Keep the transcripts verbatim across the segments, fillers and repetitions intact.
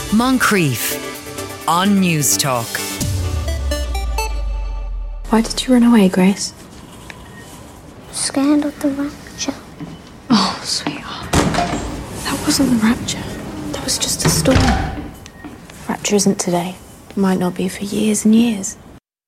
Moncrief on News Talk. Why did you run away, Grace? Scared of the rapture. Oh, sweetheart. That wasn't the rapture. That was just a storm. Rapture isn't today. It might not be for years and years.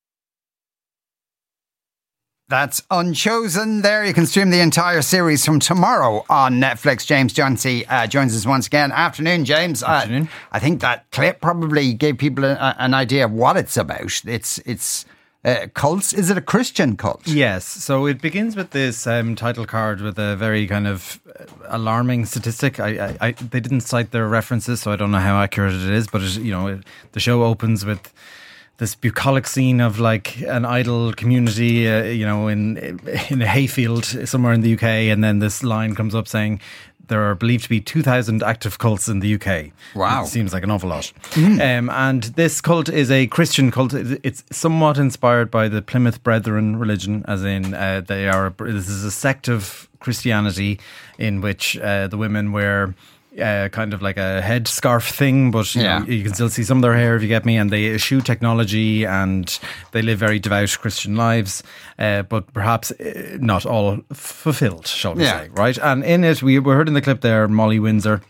That's Unchosen there. You can stream the entire series from tomorrow on Netflix. James Johnsey uh, joins us once again. Afternoon, James. Afternoon. Uh, I think that clip probably gave people a, a, an idea of what it's about. It's it's uh, cults. Is it a Christian cult? Yes. So it begins with this um, title card with a very kind of alarming statistic. I, I, I they didn't cite their references, so I don't know how accurate it is. But it, you know, it, the show opens with this bucolic scene of like an idol community, uh, you know, in in a hayfield somewhere in the U K, and then this line comes up saying there are believed to be two thousand active cults in the U K. Wow. It seems like an awful lot. Mm. Um, and this cult is a Christian cult. It's somewhat inspired by the Plymouth Brethren religion, as in uh, they are. This is a sect of Christianity in which uh, the women wear Uh, kind of like a head scarf thing, but you, yeah. know, you can still see some of their hair if you get me, and they eschew technology and they live very devout Christian lives, uh, but perhaps uh, not all fulfilled, shall we yeah. say, right? And in it, we, we heard in the clip there, Molly Windsor.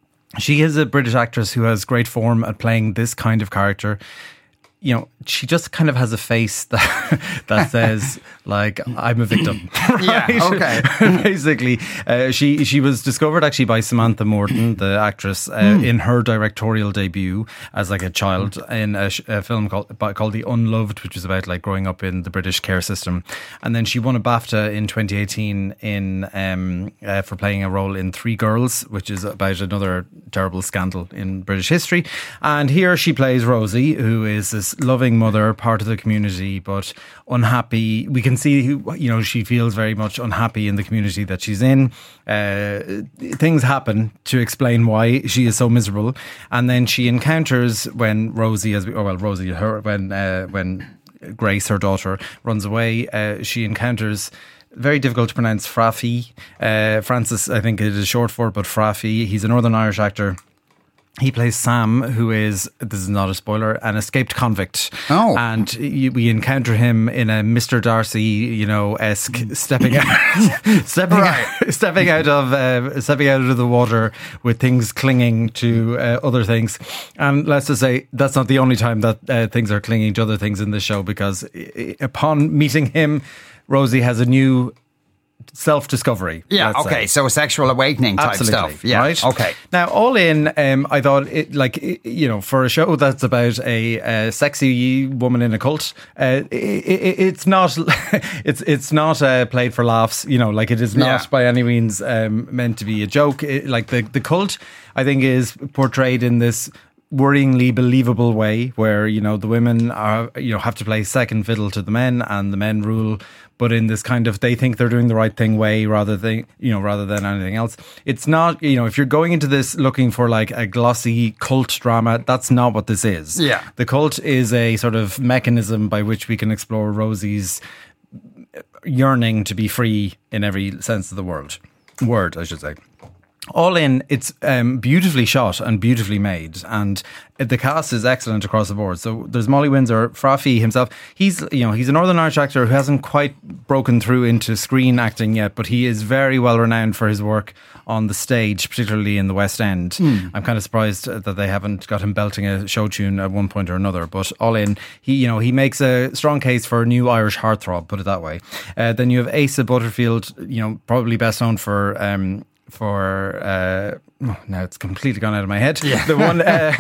She is a British actress who has great form at playing this kind of character. You know, she just kind of has a face that that says, like, I'm a victim. Right? Yeah, okay. Basically, uh, she she was discovered actually by Samantha Morton, the actress, uh, mm. in her directorial debut as like a child in a, sh- a film called called The Unloved, which was about like growing up in the British care system. And then she won a BAFTA in twenty eighteen in um, uh, for playing a role in Three Girls, which is about another terrible scandal in British history. And here she plays Rosie, who is this loving mother, part of the community, but unhappy. We can see, you know, she feels very much unhappy in the community that she's in. Uh, things happen to explain why she is so miserable, and then she encounters when Rosie, as we, oh well, Rosie, her when uh, when Grace, her daughter, runs away. Uh, she encounters. Very difficult to pronounce, Frafi. Uh, Francis, I think it is short for, but Frafi. He's a Northern Irish actor. He plays Sam, who is, this is not a spoiler, an escaped convict. Oh. And we encounter him in a Mister Darcy, you know, esque stepping out, stepping, right. out, stepping out of, uh, stepping out of the water with things clinging to uh, other things. And let's just say that's not the only time that uh, things are clinging to other things in this show, because upon meeting him, Rosie has a new self-discovery. Yeah, okay, say. so a sexual awakening type Absolutely, stuff. Yeah, right? okay. Now, all in, um, I thought, it, like, it, you know, for a show that's about a, a sexy woman in a cult, uh, it, it, it's not, it's it's not uh, played for laughs. You know, like it is not yeah. by any means um, meant to be a joke. It, like the the cult, I think, is portrayed in this worryingly believable way, where, you know, the women are, you know, have to play second fiddle to the men, and the men rule, but in this kind of, they think they're doing the right thing way, rather than, you know, rather than anything else. It's not, you know, if you're going into this looking for like a glossy cult drama, that's not what this is. Yeah. The cult is a sort of mechanism by which we can explore Rosie's yearning to be free in every sense of the word. Word, I should say. All in, it's um, beautifully shot and beautifully made, and the cast is excellent across the board. So there's Molly Windsor, Frafi himself. He's, you know, he's a Northern Irish actor who hasn't quite broken through into screen acting yet, but he is very well renowned for his work on the stage, particularly in the West End. Mm. I'm kind of surprised that they haven't got him belting a show tune at one point or another. But all in, he, you know, he makes a strong case for a new Irish heartthrob, put it that way. Uh, then you have Asa Butterfield, you know, probably best known for. Um, for uh, oh, now it's completely gone out of my head. Yeah. The one uh,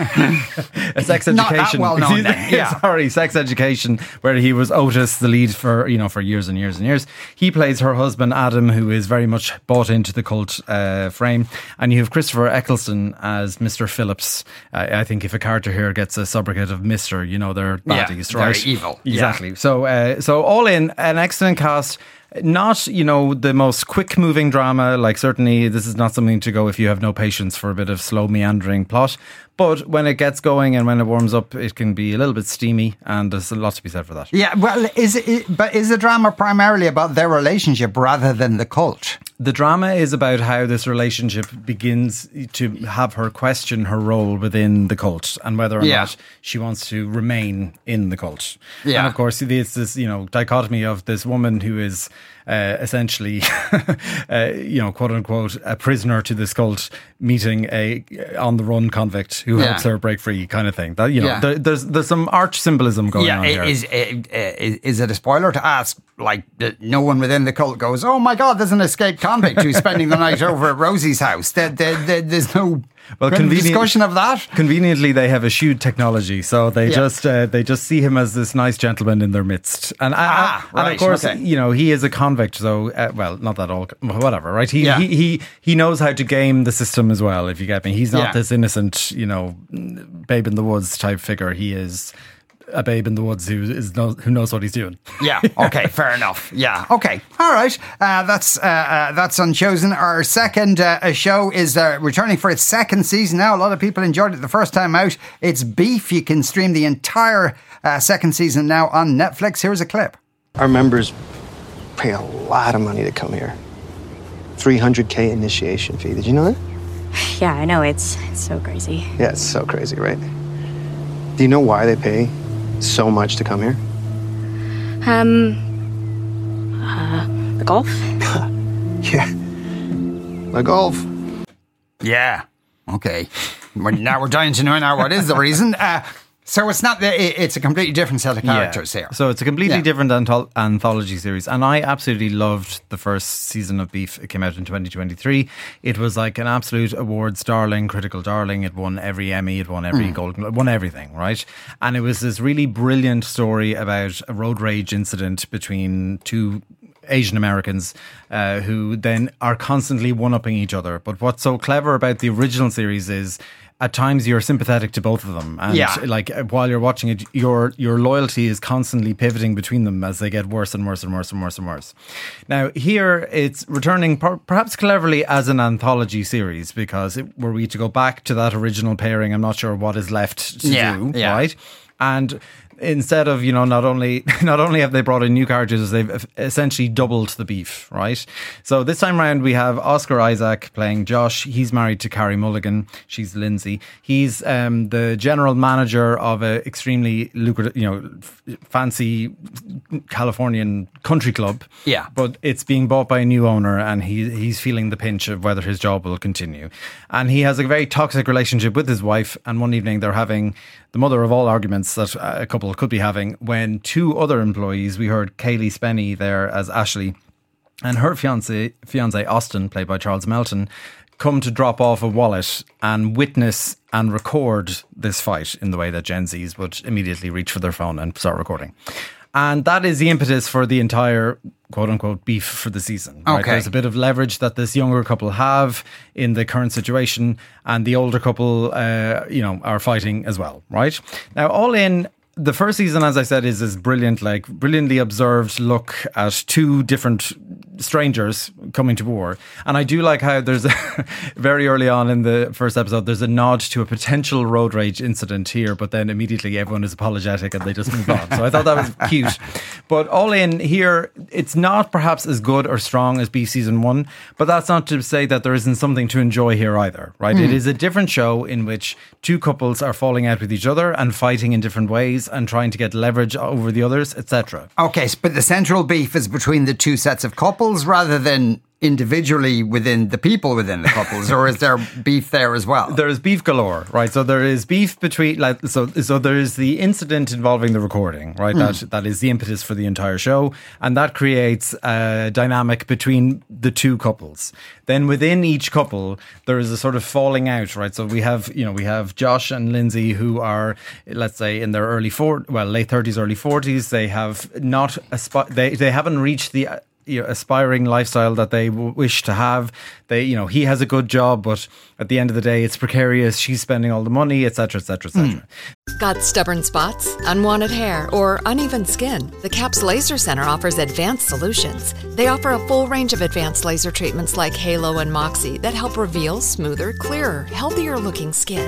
a Sex Education. Not that well known. Yeah. Sorry, Sex Education, where he was Otis, the lead for, you know, for years and years and years. He plays her husband Adam, who is very much bought into the cult uh, frame. And you have Christopher Eccleston as Mister Phillips. Uh, I think if a character here gets a sobriquet of Mister, you know, they're baddies, yeah, right? They're evil. Exactly. Yeah. So, uh, so all in, an excellent cast. Not, you know, the most quick moving drama, like certainly this is not something to go if you have no patience for a bit of slow meandering plot, but when it gets going and when it warms up, it can be a little bit steamy, and there's a lot to be said for that. Yeah, well, is it, but is the drama primarily about their relationship rather than the cult? The drama is about how this relationship begins to have her question her role within the cult and whether or Yeah. not she wants to remain in the cult. Yeah. And of course, it's this, you know, dichotomy of this woman who is uh, essentially, uh, you know, quote unquote, a prisoner to this cult, meeting a on the run convict who Yeah. helps her break free, kind of thing. That, you know, Yeah. there, there's there's some arch symbolism going Yeah, on here. is, is is it a spoiler to ask, like, that no one within the cult goes, oh my God, there's an escaped convict who's spending the night over at Rosie's house? There, there, there, there's no Well, kind of convenient- discussion of that. Conveniently, they have eschewed technology, so they Yeah. just uh, they just see him as this nice gentleman in their midst. And, Ah, and right, of course, okay. you know, he is a convict, so uh, well, not that all, whatever, right? He, Yeah. he he he knows how to game the system as well. If you get me, he's not Yeah. this innocent, you know, babe in the woods type figure. He is a babe in the woods who is knows, who knows what he's doing. Yeah. Okay. Fair enough. Yeah. Okay. All right. Uh, that's uh, uh, that's Unchosen. Our second uh, show is uh, returning for its second season now. A lot of people enjoyed it the first time out. It's Beef. You can stream the entire uh, second season now on Netflix. Here's a clip. Our members pay a lot of money to come here. three hundred K initiation fee. Did you know that? Yeah, I know. It's, it's so crazy. Yeah, it's so crazy, right? Do you know why they pay so much to come here? Um, uh, the golf? Yeah. The golf. Yeah. Okay. We're, now we're dying to know now what is the reason. Uh, so it's not. The, it- it's a completely different set of characters here. So it's a completely Yeah. different anthol- anthology series. And I absolutely loved the first season of Beef. It came out in twenty twenty-three. It was like an absolute awards darling, critical darling. It won every Emmy, it won every Mm. Golden Globe, won everything, right? And it was this really brilliant story about a road rage incident between two Asian Americans uh, who then are constantly one-upping each other. But what's so clever about the original series is at times you're sympathetic to both of them, and Yeah. like while you're watching it, your your loyalty is constantly pivoting between them as they get worse and worse and worse and worse and worse. Now here it's returning per- perhaps cleverly as an anthology series, because it, were we to go back to that original pairing, I'm not sure what is left to Yeah, do, yeah. right? And instead of, you know, not only not only have they brought in new characters, they've essentially doubled the beef, right? So this time around we have Oscar Isaac playing Josh. He's married to Carrie Mulligan. She's Lindsay. He's um, the general manager of a extremely lucrative, you know, f- fancy Californian country club. Yeah. But it's being bought by a new owner, and he he's feeling the pinch of whether his job will continue. And he has a very toxic relationship with his wife. And one evening they're having the mother of all arguments that a couple could be having, when two other employees, we heard Kaylee Spenny there as Ashley, and her fiance, fiance Austin, played by Charles Melton, come to drop off a wallet and witness and record this fight in the way that Gen Zs would immediately reach for their phone and start recording. And that is the impetus for the entire quote unquote beef for the season. Right? Okay. There's a bit of leverage that this younger couple have in the current situation, and the older couple, uh, you know, are fighting as well. Right now, all in. The first season, as I said, is this brilliant, like brilliantly observed look at two different strangers coming to war. And I do like how there's a, very early on in the first episode, there's a nod to a potential road rage incident here, but then immediately everyone is apologetic and they just move on. So I thought that was cute. But all in here, it's not perhaps as good or strong as B season one, but that's not to say that there isn't something to enjoy here either, right? Mm. It is a different show in which two couples are falling out with each other and fighting in different ways and trying to get leverage over the others, et cetera. Okay, but the central beef is between the two sets of couples rather than individually within the people within the couples, or is there beef there as well? There is beef galore, right? So there is beef between, like, so so there is the incident involving the recording, right? Mm. That that is the impetus for the entire show, and that creates a dynamic between the two couples. Then within each couple, there is a sort of falling out, right? So we have, you know, we have Josh and Lindsay, who are, let's say, in their early four, well, late thirties, early forties. They have not aspi- they they haven't reached the you know, aspiring lifestyle that they w- wish to have. They, you know, he has a good job, but at the end of the day, it's precarious. She's spending all the money, et cetera, et cetera, et cetera. Got stubborn spots, unwanted hair, or uneven skin? The CAPS Laser Center offers advanced solutions. They offer a full range of advanced laser treatments like Halo and Moxie that help reveal smoother, clearer, healthier looking skin.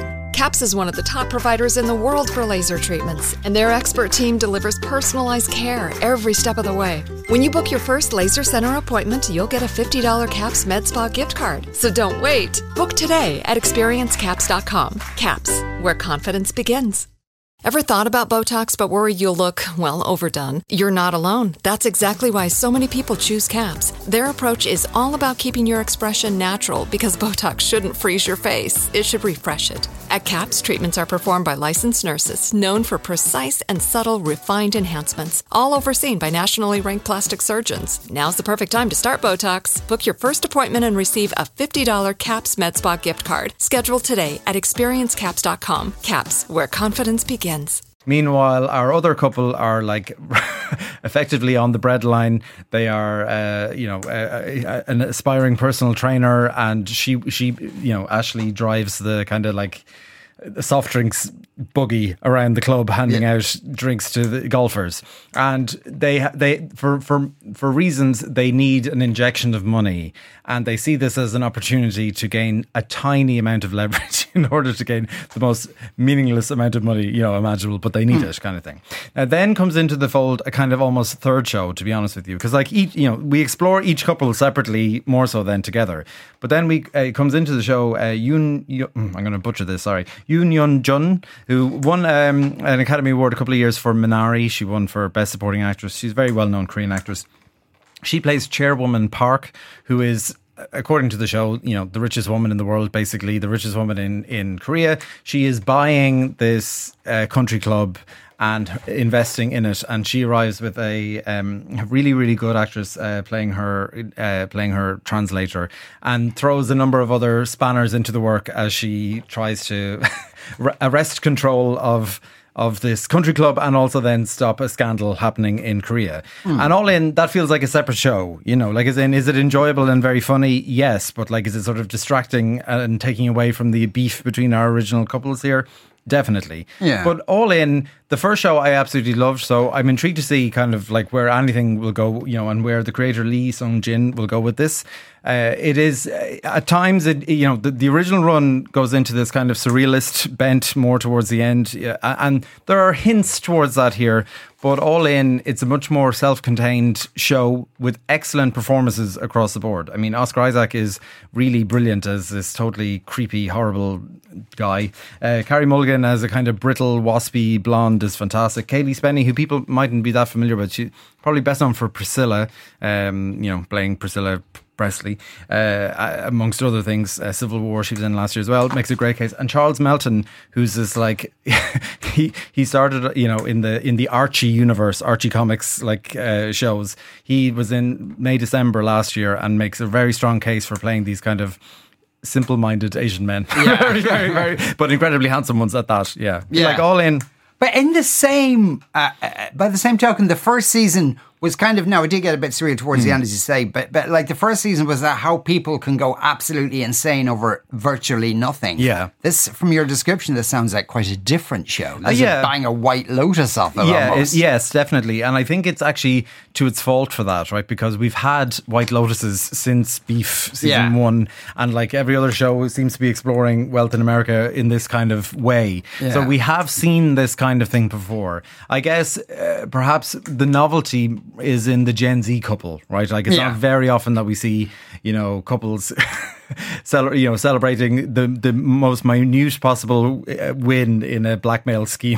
CAPS is one of the top providers in the world for laser treatments, and their expert team delivers personalized care every step of the way. When you book your first laser center appointment, you'll get a fifty dollars CAPS MedSpa gift card. So don't wait. Book today at experience caps dot com. CAPS, where confidence begins. Ever thought about Botox but worried you'll look, well, overdone? You're not alone. That's exactly why so many people choose CAPS. Their approach is all about keeping your expression natural because Botox shouldn't freeze your face. It should refresh it. At CAPS, treatments are performed by licensed nurses known for precise and subtle refined enhancements, all overseen by nationally ranked plastic surgeons. Now's the perfect time to start Botox. Book your first appointment and receive a fifty dollars CAPS MedSpa gift card. Schedule today at experience caps dot com. CAPS, where confidence begins. Meanwhile, our other couple are like effectively on the breadline. They are, uh, you know, uh, an aspiring personal trainer, and she, she, you know, Ashley drives the kind of like the soft drinks buggy around the club, handing yeah. out drinks to the golfers. And they, they, for for for reasons, they need an injection of money, and they see this as an opportunity to gain a tiny amount of leverage in order to gain the most meaningless amount of money, you know, imaginable. But they need mm. it, kind of thing. Now, then comes into the fold a kind of almost third show, to be honest with you, because like each, you know, we explore each couple separately more so than together. But then we uh, it comes into the show. Uh, Yoon, Yoon, I'm going to butcher this. Sorry, Yoon Yeon Jun, who won um, an Academy Award a couple of years for Minari. She won for Best Supporting Actress. She's a very well-known Korean actress. She plays Chairwoman Park, who is, according to the show, you know, the richest woman in the world, basically the richest woman in, in Korea. She is buying this uh, country club and investing in it, and she arrives with a um, really, really good actress uh, playing her, uh, playing her translator, and throws a number of other spanners into the work as she tries to arrest control of of this country club and also then stop a scandal happening in Korea. Mm. And all in, that feels like a separate show, you know, like as in, is it enjoyable and very funny? Yes, but like, is it sort of distracting and taking away from the beef between our original couples here? Definitely. Yeah. But all in, the first show I absolutely loved, so I'm intrigued to see kind of like where anything will go, you know, and where the creator Lee Sung-jin will go with this. Uh, it is, uh, at times, it, you know, the, the original run goes into this kind of surrealist bent more towards the end, yeah, and there are hints towards that here, but all in, it's a much more self-contained show with excellent performances across the board. I mean, Oscar Isaac is really brilliant as this totally creepy, horrible guy. Uh, Carey Mulligan as a kind of brittle, waspy blonde is fantastic. Kaylee Spenny, who people mightn't be that familiar with, she's probably best known for Priscilla, um, you know, playing Priscilla Presley, uh, amongst other things. uh, Civil War she was in last year as well, makes a great case. And Charles Melton, who's this like he he started, you know, in the in the Archie universe, Archie comics like uh, shows. He was in May December last year and makes a very strong case for playing these kind of simple-minded Asian men. Yeah. very, very, very, but incredibly handsome ones at that. Yeah, yeah. Like all in. But in the same, uh, uh, by the same token, the first season was kind of, now it did get a bit surreal towards mm. the end, as you say, but but like the first season was that how people can go absolutely insane over virtually nothing. Yeah. This, from your description, this sounds like quite a different show. There's uh, yeah. a bang a White Lotus off it yeah, almost. It, yes, definitely. And I think it's actually to its fault for that, right? Because we've had White Lotuses since Beef season yeah. one, and like every other show seems to be exploring wealth in America in this kind of way. Yeah. So we have seen this kind of thing before. I guess uh, perhaps the novelty is in the Gen Z couple, right? Like it's yeah. not very often that we see, you know, couples cel- you know, celebrating the, the most minute possible win in a blackmail scheme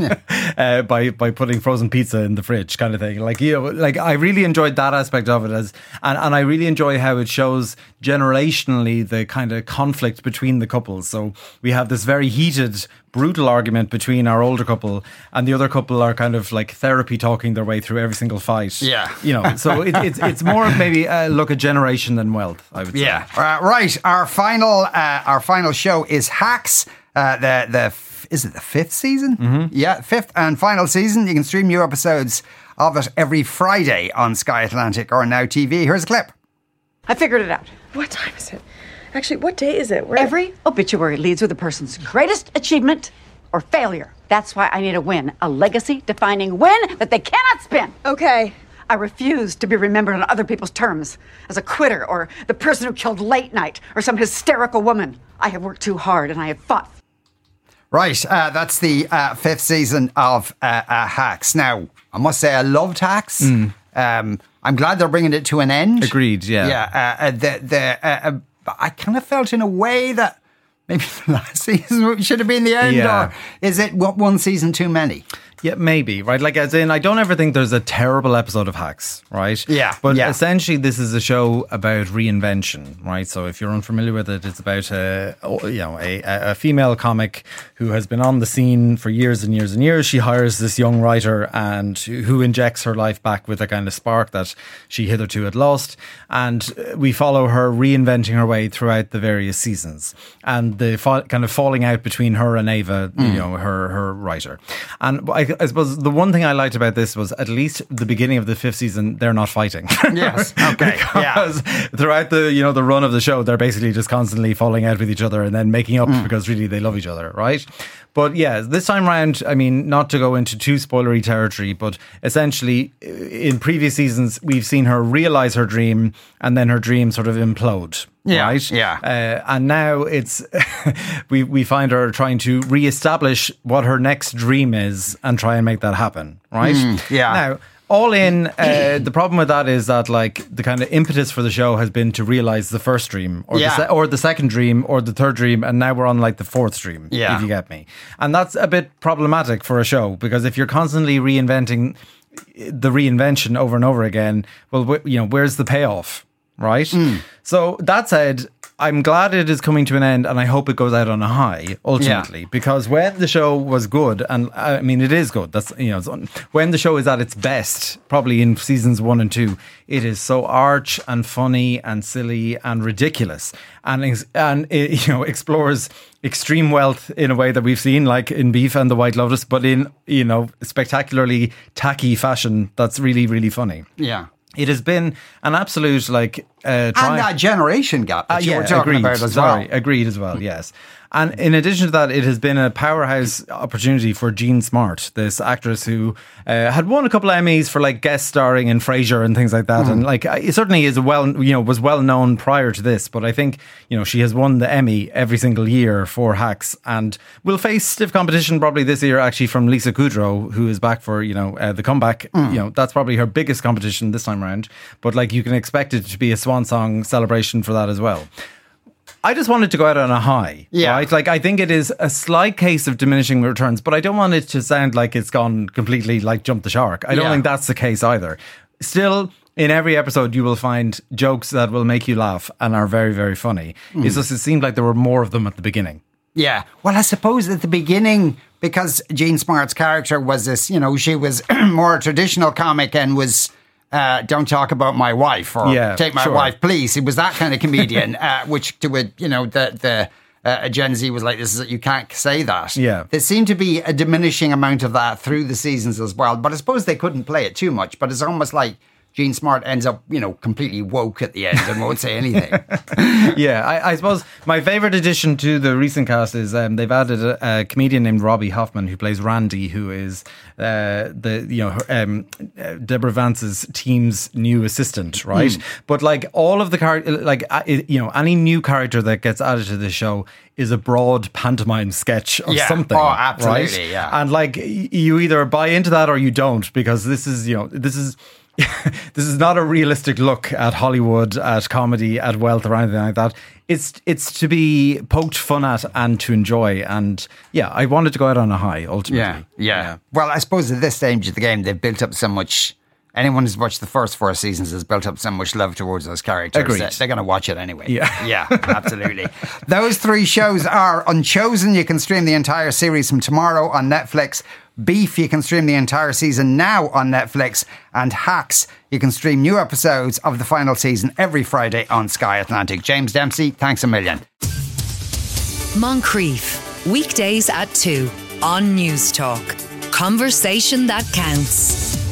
uh, by by putting frozen pizza in the fridge, kind of thing. Like, you know, like I really enjoyed that aspect of it, as and, and I really enjoy how it shows generationally the kind of conflict between the couples. So we have this very heated, brutal argument between our older couple, and the other couple are kind of like therapy talking their way through every single fight. Yeah, you know, so it, it's it's more maybe a look at generation than wealth, I would say. Yeah, uh, right. Our final uh, our final show is Hacks. Uh, the the f- is it the fifth season? Mm-hmm. Yeah, fifth and final season. You can stream new episodes of it every Friday on Sky Atlantic or Now T V. Here's a clip. I figured it out. What time is it? Actually, what day is it? Where- Every obituary leads with a person's greatest achievement or failure. That's why I need a win, a legacy-defining win that they cannot spin. Okay. I refuse to be remembered on other people's terms as a quitter or the person who killed late night or some hysterical woman. I have worked too hard and I have fought. Right, uh, that's the uh, fifth season of uh, uh, Hacks. Now, I must say I loved Hacks. Mm. Um, I'm glad they're bringing it to an end. Agreed, yeah. Yeah, uh, uh, the, the, uh, uh, I kind of felt in a way that maybe the last season should have been the end, yeah. or is it one season too many? Yeah, maybe, right? Like, as in, I don't ever think there's a terrible episode of Hacks, right? Yeah. But yeah. essentially, this is a show about reinvention, right? So if you're unfamiliar with it, it's about a, you know, a, a female comic who has been on the scene for years and years and years. She hires this young writer and who injects her life back with a kind of spark that she hitherto had lost. And we follow her reinventing her way throughout the various seasons and the fa- kind of falling out between her and Ava, mm. you know, her, her writer. And I I suppose the one thing I liked about this was at least the beginning of the fifth season, they're not fighting. Yes. Okay. Because yeah. throughout the, you know, the run of the show, they're basically just constantly falling out with each other and then making up mm. because really they love each other, right? But yeah, this time round, I mean, not to go into too spoilery territory, but essentially in previous seasons, we've seen her realize her dream and then her dream sort of implode. Yeah, right? yeah. Uh, and now it's we we find her trying to reestablish what her next dream is and try and make that happen, right? Mm, yeah. Now, all in, uh, the problem with that is that like the kind of impetus for the show has been to realize the first dream, or yeah. the se- or the second dream, or the third dream, and now we're on like the fourth dream. Yeah. If you get me, and that's a bit problematic for a show because if you're constantly reinventing the reinvention over and over again, well, wh- you know, where's the payoff? Right? Mm. So that said, I'm glad it is coming to an end and I hope it goes out on a high ultimately yeah. because when the show was good, and I mean it is good, that's, you know, when the show is at its best, probably in seasons one and two, it is so arch and funny and silly and ridiculous and and it, you know, explores extreme wealth in a way that we've seen like in Beef and the White Lotus, but in, you know, spectacularly tacky fashion that's really, really funny. Yeah. It has been an absolute, like... Uh, try- and that generation gap that uh, you yeah, were talking agreed, about as sorry, well. Agreed as well, yes. And in addition to that, it has been a powerhouse opportunity for Jean Smart, this actress who uh, had won a couple of Emmys for like guest starring in Frasier and things like that. Mm. And like, it certainly is well, you know, was well known prior to this. But I think, you know, she has won the Emmy every single year for Hacks and will face stiff competition probably this year actually from Lisa Kudrow, who is back for, you know, uh, the comeback. Mm. You know, that's probably her biggest competition this time around. But like, you can expect it to be a swan song celebration for that as well. I just wanted to go out on a high, yeah. right? Like, I think it is a slight case of diminishing returns, but I don't want it to sound like it's gone completely, like, jump the shark. I don't yeah. think that's the case either. Still, in every episode, you will find jokes that will make you laugh and are very, very funny. Mm. It's just, it seemed like there were more of them at the beginning. Yeah. Well, I suppose at the beginning, because Jean Smart's character was this, you know, she was more traditional comic and was... Uh, don't talk about my wife or yeah, take my sure. wife, please. It was that kind of comedian, uh, which to a, you know, the, the uh, Gen Z was like, this is, you can't say that. Yeah. There seemed to be a diminishing amount of that through the seasons as well. But I suppose they couldn't play it too much. But it's almost like Jean Smart ends up, you know, completely woke at the end and won't say anything. yeah, I, I suppose my favourite addition to the recent cast is um, they've added a, a comedian named Robbie Hoffman who plays Randy, who is uh, the, you know, um, Deborah Vance's team's new assistant, right? Mm. But like all of the characters, like, uh, you know, any new character that gets added to this show is a broad pantomime sketch of yeah. something. Oh, absolutely, right? yeah. And like you either buy into that or you don't, because this is, you know, this is... this is not a realistic look at Hollywood, at comedy, at wealth or anything like that. It's it's to be poked fun at and to enjoy. And yeah, I wanted to go out on a high, ultimately. Yeah, yeah. yeah. Well, I suppose at this stage of the game, they've built up so much... Anyone who's watched the first four seasons has built up so much love towards those characters. Agreed. That they're going to watch it anyway. Yeah. Yeah, absolutely. Those three shows are Unchosen. You can stream the entire series from tomorrow on Netflix. Beef, you can stream the entire season now on Netflix. And Hacks, you can stream new episodes of the final season every Friday on Sky Atlantic. James Dempsey, thanks a million. Moncrief, weekdays at two on News Talk. Conversation that counts.